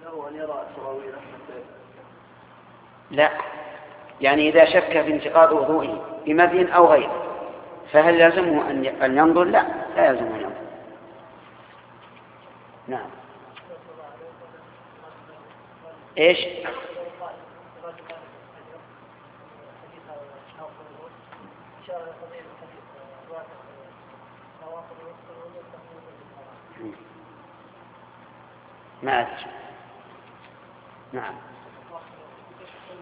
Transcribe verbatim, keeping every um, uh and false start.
له أن يرى سراويله؟ لا، يعني إذا شك في انتقاض وضوئه بمذي أو غيره فهل يلزمه أن ينظر؟ لا، لا يلزمه أن ينظر. نعم. إيش؟ ما أدري. نعم.